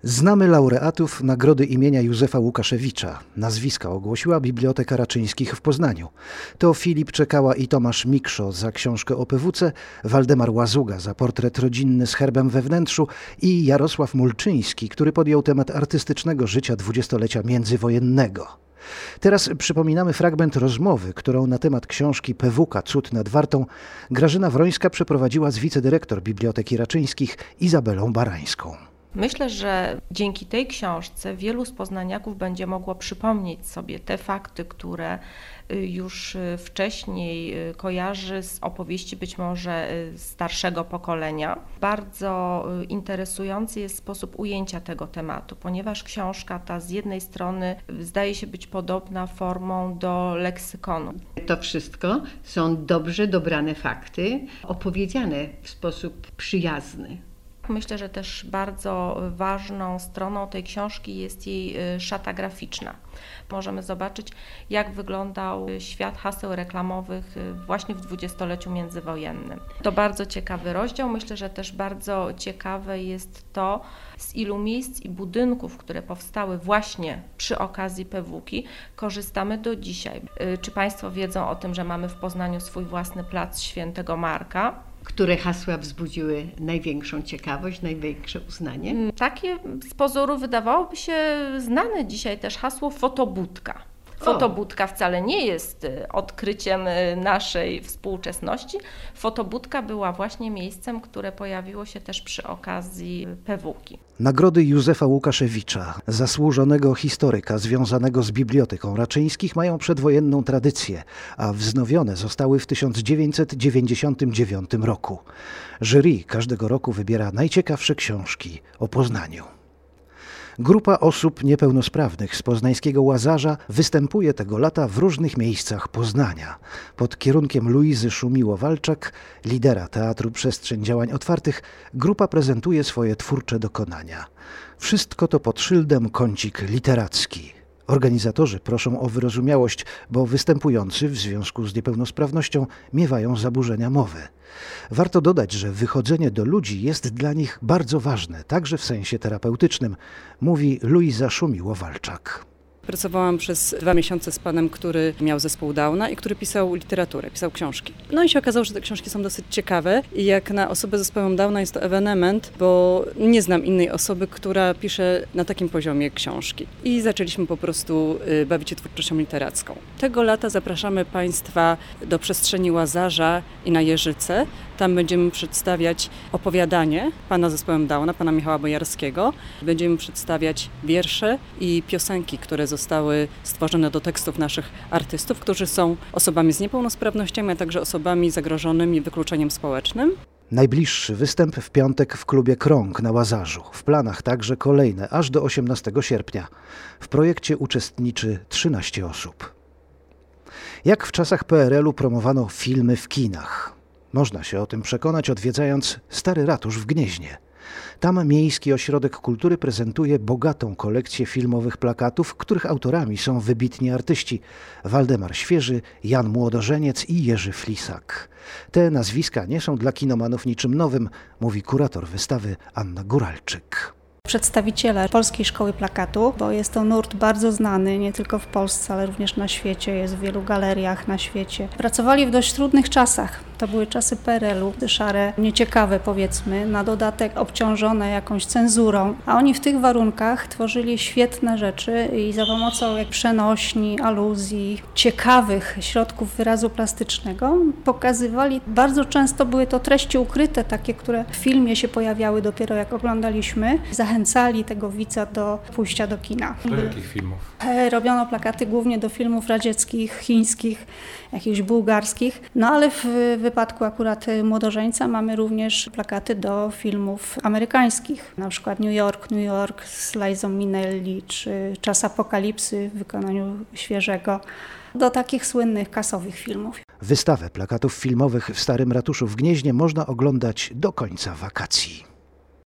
Znamy laureatów Nagrody imienia Józefa Łukaszewicza. Nazwiska ogłosiła Biblioteka Raczyńskich w Poznaniu. To Filip Czekała i Tomasz Mikszo za książkę o PWC, Waldemar Łazuga za portret rodzinny z herbem we wnętrzu i Jarosław Mulczyński, który podjął temat artystycznego życia dwudziestolecia międzywojennego. Teraz przypominamy fragment rozmowy, którą na temat książki PWK Cud nad Wartą Grażyna Wrońska przeprowadziła z wicedyrektor Biblioteki Raczyńskich Izabelą Barańską. Myślę, że dzięki tej książce wielu z poznaniaków będzie mogło przypomnieć sobie te fakty, które już wcześniej kojarzy z opowieści być może starszego pokolenia. Bardzo interesujący jest sposób ujęcia tego tematu, ponieważ książka ta z jednej strony zdaje się być podobna formą do leksykonu. To wszystko są dobrze dobrane fakty, opowiedziane w sposób przyjazny. Myślę, że też bardzo ważną stroną tej książki jest jej szata graficzna. Możemy zobaczyć, jak wyglądał świat haseł reklamowych właśnie w dwudziestoleciu międzywojennym. To bardzo ciekawy rozdział. Myślę, że też bardzo ciekawe jest to, z ilu miejsc i budynków, które powstały właśnie przy okazji PWK-i, korzystamy do dzisiaj. Czy Państwo wiedzą o tym, że mamy w Poznaniu swój własny plac Świętego Marka? Które hasła wzbudziły największą ciekawość, największe uznanie? Takie z pozoru wydawałoby się znane dzisiaj też hasło fotobudka. Fotobudka wcale nie jest odkryciem naszej współczesności. Fotobudka była właśnie miejscem, które pojawiło się też przy okazji PWK-i. Nagrody Józefa Łukaszewicza, zasłużonego historyka związanego z Biblioteką Raczyńskich, mają przedwojenną tradycję, a wznowione zostały w 1999 roku. Jury każdego roku wybiera najciekawsze książki o Poznaniu. Grupa osób niepełnosprawnych z poznańskiego Łazarza występuje tego lata w różnych miejscach Poznania. Pod kierunkiem Luizy Szumiło-Walczak, lidera Teatru Przestrzeń Działań Otwartych, grupa prezentuje swoje twórcze dokonania. Wszystko to pod szyldem Kącik Literacki. Organizatorzy proszą o wyrozumiałość, bo występujący w związku z niepełnosprawnością miewają zaburzenia mowy. Warto dodać, że wychodzenie do ludzi jest dla nich bardzo ważne, także w sensie terapeutycznym, mówi Luiza Szumiło-Walczak. Pracowałam przez 2 miesiące z panem, który miał zespół Downa i który pisał literaturę, pisał książki. No i się okazało, że te książki są dosyć ciekawe i jak na osobę z zespołem Downa jest to ewenement, bo nie znam innej osoby, która pisze na takim poziomie książki. I zaczęliśmy po prostu bawić się twórczością literacką. Tego lata zapraszamy Państwa do przestrzeni Łazarza i na Jeżyce. Tam będziemy przedstawiać opowiadanie pana z zespołem Downa, pana Michała Bojarskiego. Będziemy przedstawiać wiersze i piosenki, które zostały stworzone do tekstów naszych artystów, którzy są osobami z niepełnosprawnościami, a także osobami zagrożonymi wykluczeniem społecznym. Najbliższy występ w piątek w klubie Krąg na Łazarzu. W planach także kolejne, aż do 18 sierpnia. W projekcie uczestniczy 13 osób. Jak w czasach PRL-u promowano filmy w kinach? Można się o tym przekonać, odwiedzając Stary Ratusz w Gnieźnie. Tam Miejski Ośrodek Kultury prezentuje bogatą kolekcję filmowych plakatów, których autorami są wybitni artyści Waldemar Świeży, Jan Młodożeniec i Jerzy Flisak. Te nazwiska nie są dla kinomanów niczym nowym, mówi kurator wystawy Anna Góralczyk. Przedstawiciele Polskiej Szkoły Plakatu, bo jest to nurt bardzo znany nie tylko w Polsce, ale również na świecie, jest w wielu galeriach na świecie. Pracowali w dość trudnych czasach. To były czasy PRL-u, szare, nieciekawe powiedzmy, na dodatek obciążone jakąś cenzurą, a oni w tych warunkach tworzyli świetne rzeczy i za pomocą przenośni, aluzji, ciekawych środków wyrazu plastycznego pokazywali, bardzo często były to treści ukryte, takie, które w filmie się pojawiały dopiero jak oglądaliśmy, zachęcali tego widza do pójścia do kina. Do jakich filmów? Robiono plakaty głównie do filmów radzieckich, chińskich, jakichś bułgarskich, no ale w wypadku akurat Młodożeńca mamy również plakaty do filmów amerykańskich, na przykład New York z Lizą Minnelli, czy Czas Apokalipsy w wykonaniu Świeżego, do takich słynnych kasowych filmów. Wystawę plakatów filmowych w Starym Ratuszu w Gnieźnie można oglądać do końca wakacji.